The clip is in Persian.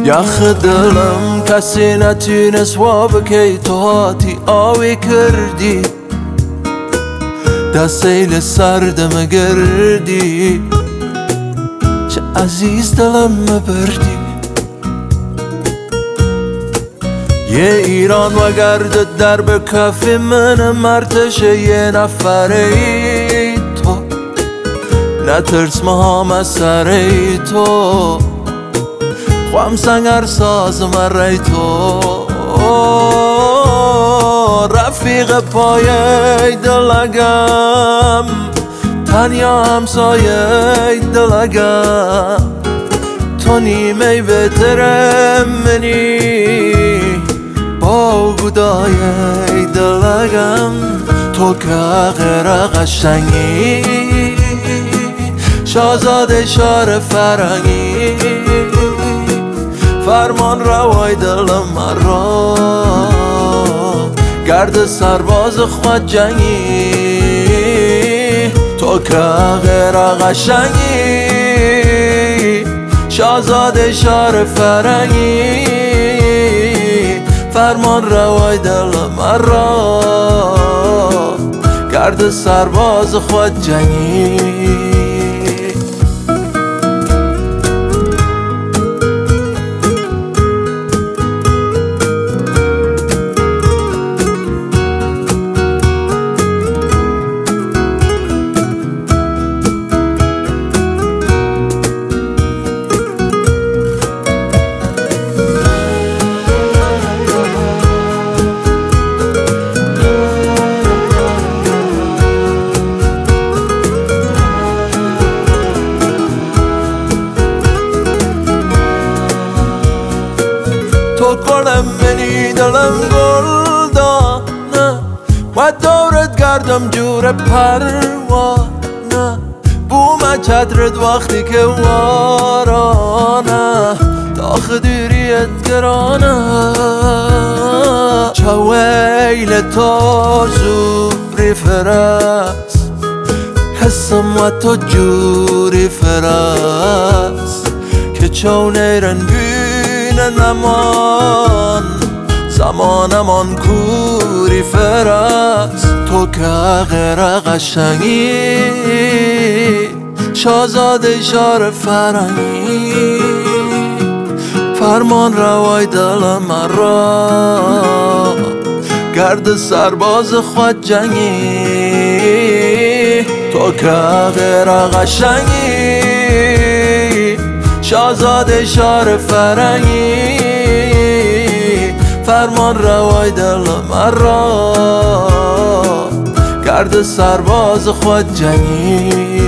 یخ دلم کسی نتونست وا بکی، تو هاتی آوی کردی دست سیل سردم گردی، چه عزیز دلم بردی. یه ایران و گرد در به کف من مرتش یه نفره ای تو، نترس مهام از سر ای تو، خوام سنگر ساز مره تو، رفیق پایه دلگم تنیا همسایه دلگم، تو نیمه بهتره منی با گدای دلگم، تو که غیر قشنگی شاهزاده شهر فرنگی، فرمان روای دلم مرا گرد سرباز خود جنگی، تو که غیر قشنگی شاهزاده شهر فرنگی، فرمان روای دلم مرا گرد سرباز خود جنگی. تو گلم منی دلم گل دانه و دورت گردم جور پروانه، بوم چترت وقتی که وارانه داخل دوریت گرانه، چه ویل تو زوری فرست حسم و تو جوری فرست، که چون ایرن نمان زمانمان کوری فرست، تو که غیر قشنگی شاهزاده شهر فرنگی، فرمان روای دلم مرا گرد سرباز خود جنگی، تو که غیر قشنگی شاهزاده شهر فرنگی، فرمان روای دلم مرا گرد سرباز خود جنگی.